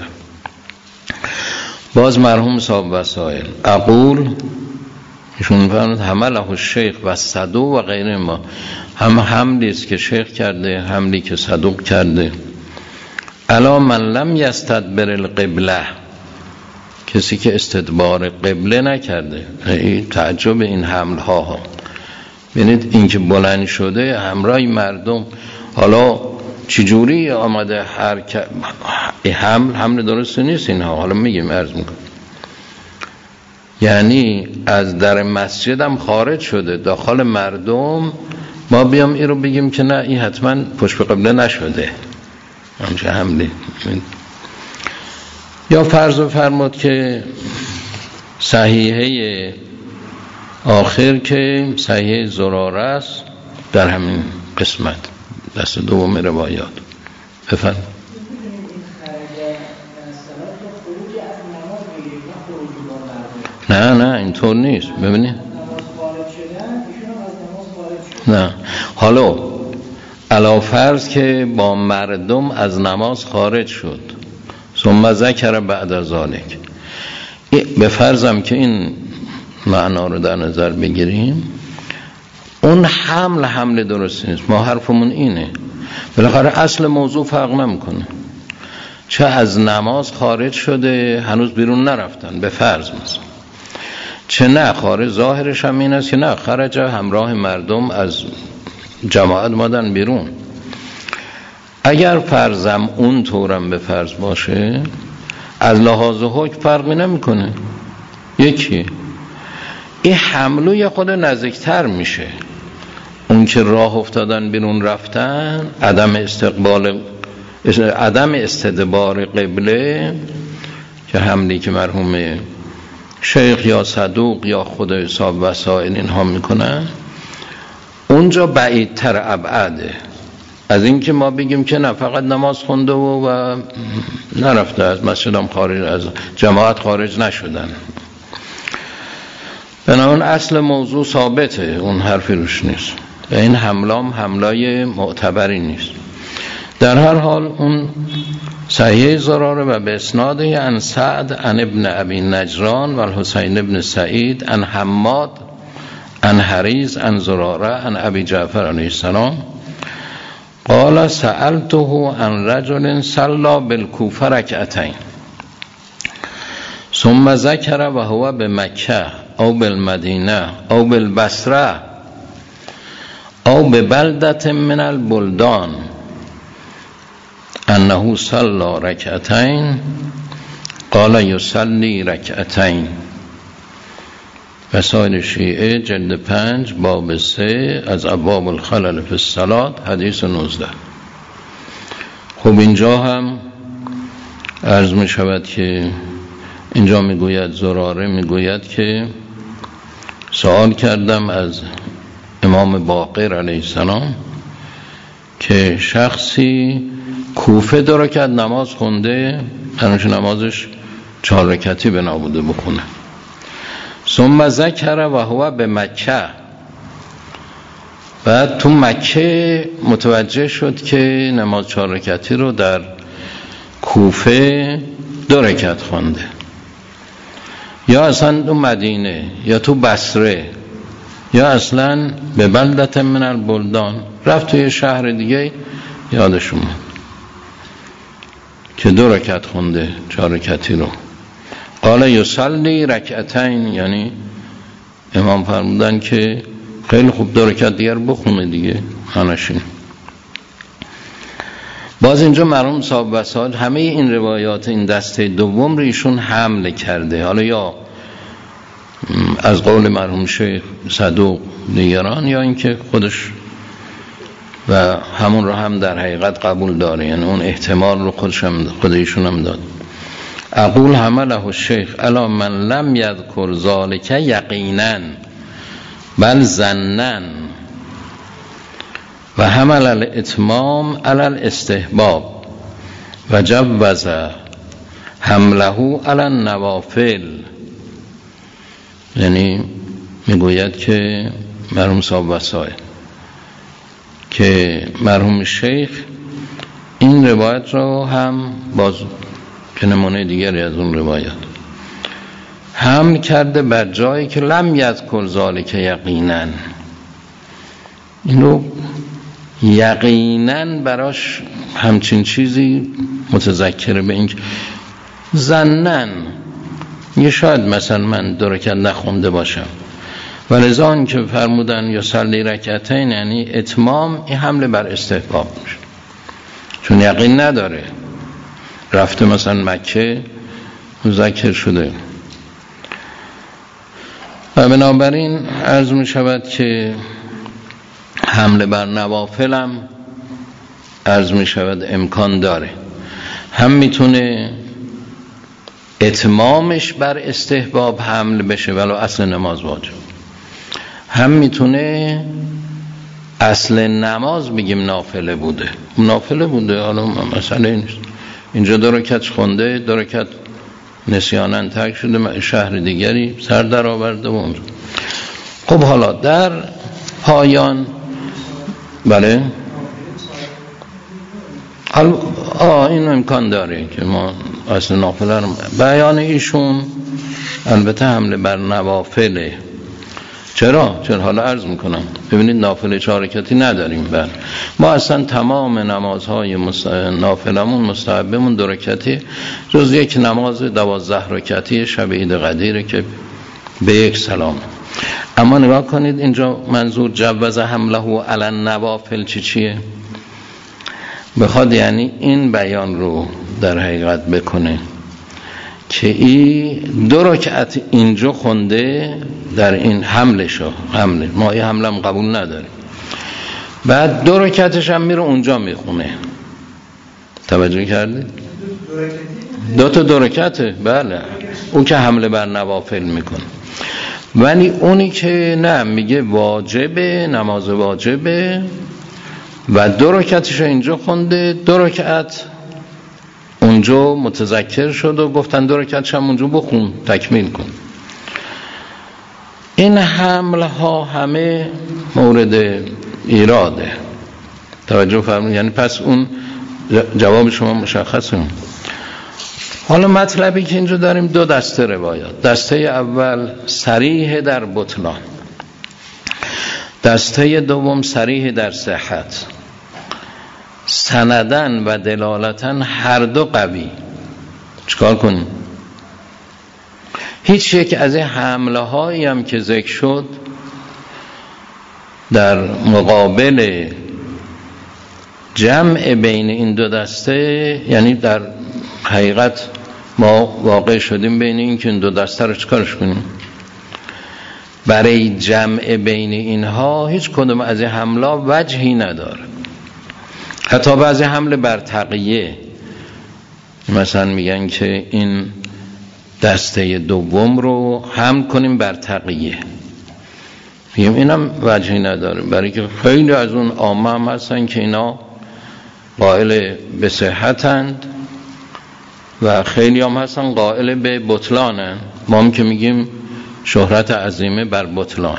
باز مرحوم صاحب وسائل اقول ایشون فرمود حمله الشیخ و صدوق و غیره ما، هم حملی است که شیخ کرده، حملی که صدوق کرده، الا من لم یستدبر القبله، کسی که استدبار قبله نکرده. این تعجب این حمل ها ها، ببینید این که بلند شده همراه مردم، حالا چجوری آمده حرکت، حمل حمل درست نیست اینها، حالا میگیم عرض میکنم، یعنی از در مسجد هم خارج شده داخل مردم، ما بیام این رو بگیم که نه این حتما پشت به قبله نشده، همچه حملی. یا فرض فرمود که صحیحه آخر که صحیحه زراره است در همین قسمت دست دوم روایات بفرم. نه نه اینطور نیست، ببینید نه، حالا علا فرض که با مردم از نماز خارج شد، ثم ذکر بعد ذلک، به فرضم که این معنا رو در نظر بگیریم، اون حمل حمل درست نیست، ما حرفمون اینه، بالاخره اصل موضوع فرق نمیکنه، چه از نماز خارج شده هنوز بیرون نرفتن به فرض مثلا، چه نه خارج، ظاهرش هم این است که نه خرج همراه مردم از جماعت مادن بیرون. اگر فرضم اون طورم به فرض باشه، از لحاظ حکم فرقی نمیکنه، یکی این حملو یه خود نزدیکتر میشه، اون که راه افتادن بیرون رفتن، عدم استقبال عدم استدبار قبله که حملی که مرحوم شیخ یا صدوق یا خود صاحب وسائل اینها میکنن، اونجا بعیدتر ابعده از این که ما بگیم که نه فقط نماز خونده و, و نرفته از مسجد هم خارج، از جماعت خارج نشدن. بنابراین اصل موضوع ثابته، اون حرفی روش نیست و این حملام حملای معتبری نیست. در هر حال اون صحیح زراره و به اسناده عن سعد عن ابن ابی نجران و الحسین ابن سعید عن حماد عن حریز عن زراره عن ابی جعفر علیه السلام قال سألته عن رجل صلى بالكوفه ركعتين ثم ذكر وهو بمكه او بالمدینه او بالبصره او ببلده من البلدان انه صلى ركعتين قال يصلي ركعتين. وسائل شیعه جلد پنج باب سه از ابواب الخلل فی الصلاة حدیث نوزده. خب اینجا هم عرض می شود که اینجا می گوید زراره می گوید که سوال کردم از امام باقر علیه السلام که شخصی کوفه دو رکعت نماز خونده، هنوز نمازش چهار رکعتی بنا بوده بخونه، ثم ذکر و هو به مکه، بعد تو مکه متوجه شد که نماز چهار رکعتی رو در کوفه دو رکعت خونده، یا اصلا تو مدینه یا تو بصره یا اصلا به بلدت من البلدان، رفت توی شهر دیگه یادش اومد که دو رکعت خونده چهار رکعتی رو. قال یصلی رکعتین، یعنی امام فرمودن که خیلی خوب دو رکعت دیگر بخونه دیگه، معنیش اینه. باز اینجا مرحوم صاحب وسائل همه این روایات این دسته دوم رو ایشون حمل کرده، حالا یا از قول مرحوم شیخ صدوق دیگران یا اینکه خودش و همون رو هم در حقیقت قبول داره، یعنی اون احتمال رو خودش هم خود ایشون هم داد. اقول حمله الشیخ الا من لم یذکر ذلک یقینا بل ظنا و حمل الاتمام علی الاستحباب و جوز حمله علی النوافل. یعنی میگوید که مرحوم صاحب وسائل که مرحوم شیخ این روایت رو هم باز که نمونه دیگری از اون روایت حمل کرده بر جایی که لم یذکر ذلک یقینا، اینو یقینا براش همچین چیزی متذکر به این ظنن یه شاید مثلا من دو رکعت نخونده باشم و لذا آن که فرمودن یا صلی رکعتین یعنی اتمام، این حمله بر استحباب میشه چون یقین نداره، رفته مثلا مکه مذکر شده. و بنابراین عرض می شود که حمله بر نوافلم عرض می شود امکان داره، هم میتونه اتمامش بر استحباب حمل بشه ولو اصل نماز واجب، هم میتونه اصل نماز بگیم نافله بوده نافله بوده حالا مسئله نیست، اینجا دو رکعت خونده، دو رکعت نسیاناً ترک شده، شهر دیگری سر در آورده و اونجا. خب حالا در پایان بله آه این امکان داره که ما اصل نافله رو بیان ایشون البته حمله بر نوافله. چرا؟ چرا حالا عرض میکنم ببینید نافله چهار رکعتی نداریم، بله ما اصلا تمام نمازهای مست... نافلمون مستحبمون دو رکعتی جز یک نماز دوازده رکعتی شب عید قدیره که به یک سلام. اما نگاه کنید اینجا منظور جوز حمله علی النوافل چی چیه؟ بخواد یعنی این بیان رو در حقیقت بکنه که این دو رکعت اینجا خونده در این حملشو حمله ما این حمله هم قبول نداریم، بعد دو رکعتش هم میره اونجا میخونه. توجه کردید؟ دو تا دو رکعته بله، اون که حمله بر نوافل میکنه، ولی اونی که نه میگه واجبه، نماز واجبه و دو رکعتش اینجا خونده، دو رکعت اونجا متذکر شد و گفتن دو رکعتش هم اونجا بخون تکمیل کن. این حمل ها همه مورد ایراده، توجه فرمایید، یعنی پس اون جواب شما مشخصه. حالا مطلبی که اینجا داریم دو دسته روایات، دسته اول صریح در بطلان، دسته دوم صریح در صحت. سندن و دلالتن هر دو قوی. چیکار کنیم؟ هیچ یک از این حمله هایی هم که ذکر شد در مقابل جمع بین این دو دسته، یعنی در حقیقت ما واقع شدیم بین این که این دو دسته رو چیکارش کنیم؟ برای جمع بین اینها هیچ کدوم از این حمله وجهی نداره. حتی بعضی حمله بر تقیه مثلا میگن که این دسته دوم رو حمل کنیم بر تقیه، میگم اینم وجهی نداره، برای که خیلی از اون عامه هم هستن که اینا قائل به صحتند و خیلی هم هستن قائل به بطلانن. ما هم که میگیم شهرت عظیمه بر بطلان.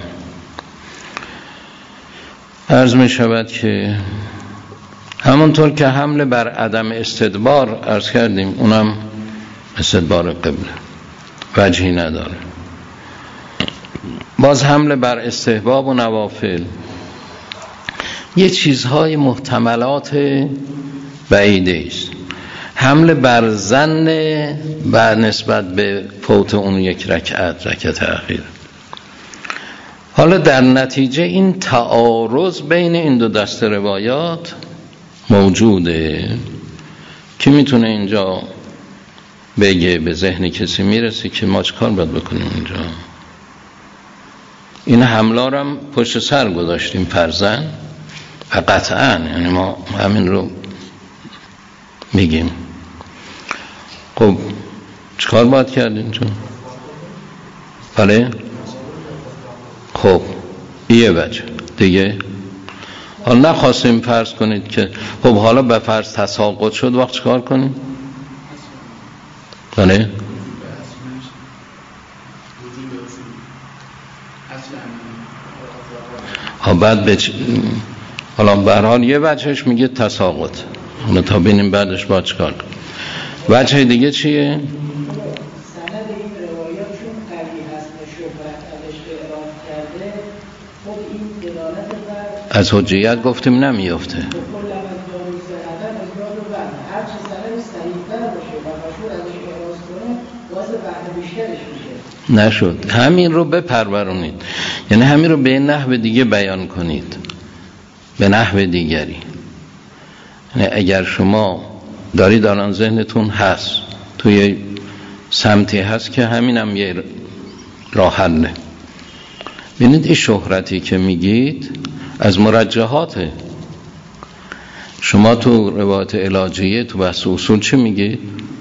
عرض می شود که همونطور که حمله بر عدم استدبار عرض کردیم، اونم استدبار قبله وجهی نداره. باز حمله بر استحباب و نوافل یه چیزهای محتملات بعیده است. حمله بر ظن بر نسبت به فوت اون یک رکعت رکعت اخیر. حالا در نتیجه این تعارض بین این دو دسته روایات موجوده. کی میتونه اینجا بگه؟ به ذهن کسی میرسه که ما چه کار باید بکنیم اینجا؟ این حمله رو هم پشت سر گذاشتیم فرضاً و قطعاً، یعنی ما همین رو میگیم. خب چه کار باید کرد اینجا؟ بله؟ خب یه وجه دیگه. حالا نخواستیم فرض کنید که خب حالا به فرض تساقط شد، وقت چه کار کنیم؟ بله؟ ها بعد بچ... حالا به هر حال یه وجهش میگه تساقط، حالا تا ببینیم بعدش باید چه کار کنیم. وجه دیگه چیه؟ از حجیت گفتیم نمیافته. نشد. همین رو بپرورونید، یعنی همین رو به نحو دیگه بیان کنید، به نحو دیگری. یعنی اگر شما دارید الان ذهنتون هست توی سمتی هست که همین هم یه راه حله. ببینید این شهرتی که میگید از مرجحاته. شما تو روایت علاجیه تو بحث اصول چی میگید؟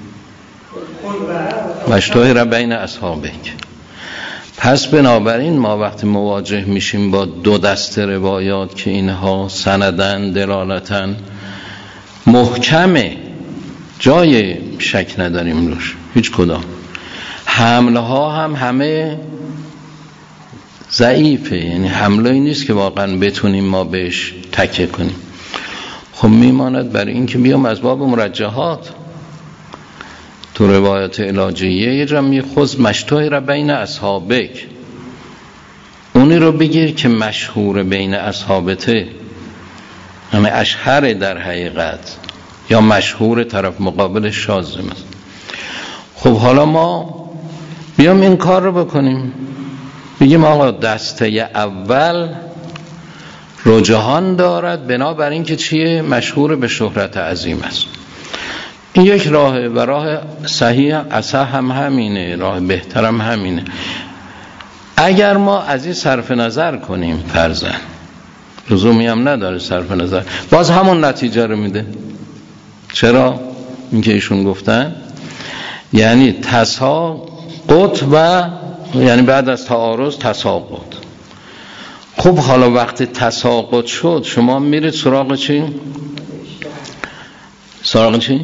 مشتوه را بین اصحابک. پس بنابراین ما وقتی مواجه میشیم با دو دسته روایات که اینها سندن دلالتن محکمه، جای شک نداریم روش هیچ کدام، حمله ها هم همه ضعیفه، یعنی حمله ای نیست که واقعا بتونیم ما بهش تکیه کنیم. خب میماند برای این که بیام از باب مرجحات تو روایت علاجیه یه جا می خود مشتوه را بین اصحابک، اونی رو بگیر که مشهور بین اصحابته، همه اشهر در حقیقت، یا مشهور طرف مقابل شاذ است. خب حالا ما بیام این کار رو بکنیم، بگیم آقا دسته اول رجحان دارد بنابراین که چیه؟ مشهور به شهرت عظیم است. این یک راهه و راه صحیح اصح هم همینه، راه بهترم همینه. اگر ما از این صرف نظر کنیم فرضاً، لزومی هم نداره صرف نظر، باز همون نتیجه رو میده. چرا؟ اینکه ایشون گفتن یعنی تساقط و یعنی بعد از تعارض تساقط. خب حالا وقتی تساقط شد شما میرید سراغ چی؟ سراغ چی؟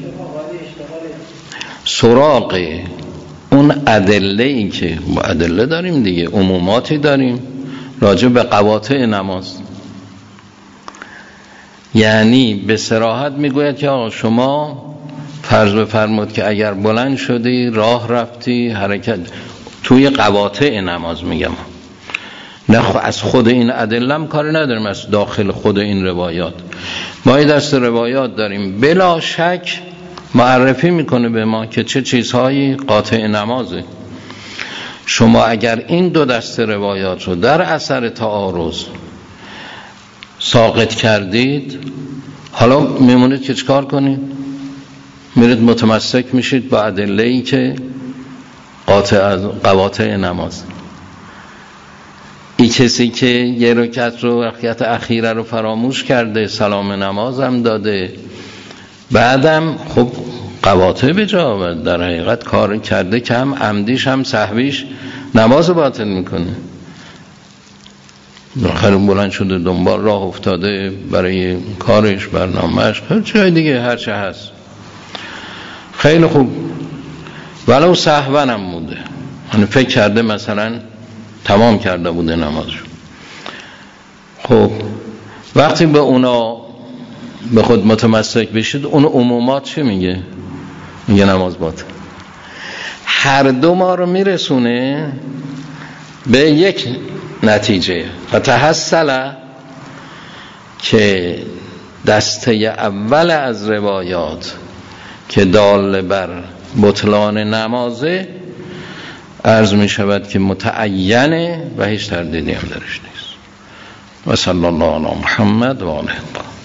سراغ اون ادله‌ای که با ادله داریم دیگه، عموماتی داریم راجع به قواطع نماز. یعنی به صراحت میگوید که آقا شما فرض بفرمود که اگر بلند شدی راه رفتی حرکت توی قواطع نماز، میگم نه از خود این ادلم کاری نداریم، از داخل خود این روایات ما این دست روایات داریم بلا شک معرفی میکنه به ما که چه چیزهایی قاطع نمازه. شما اگر این دو دسته روایات رو در اثر تعارض ساقط کردید، حالا میمونید که چکار کنید؟ میرید متمسک میشید با ادله‌ای که قاطع از قواطع نماز. این کسی که یه رکعت رو رکعت اخیره رو فراموش کرده، سلام نماز هم داده، بعدم خب قواطع به جا آورد، در حقیقت کار کرده که هم عمدیش هم سهویش نماز باطل میکنه. آخر بلند شده دنبال راه افتاده برای کارش، برنامهش، هر جای دیگه هر چه هست، خیلی خوب، ولو سهوا هم بوده، یعنی فکر کرده مثلا تمام کرده بوده نمازشو. خب وقتی به اونا به خود متمسک بشید، اون عمومات چی میگه؟ میگه نماز باطل. هر دو ما رو میرسونه به یک نتیجه و تحصل که دسته اول از روایات که دال بر بطلان نمازه عرض می شود که متعینه و هیچ تردیدی هم درش نیست. و صلی الله علی محمد و آله.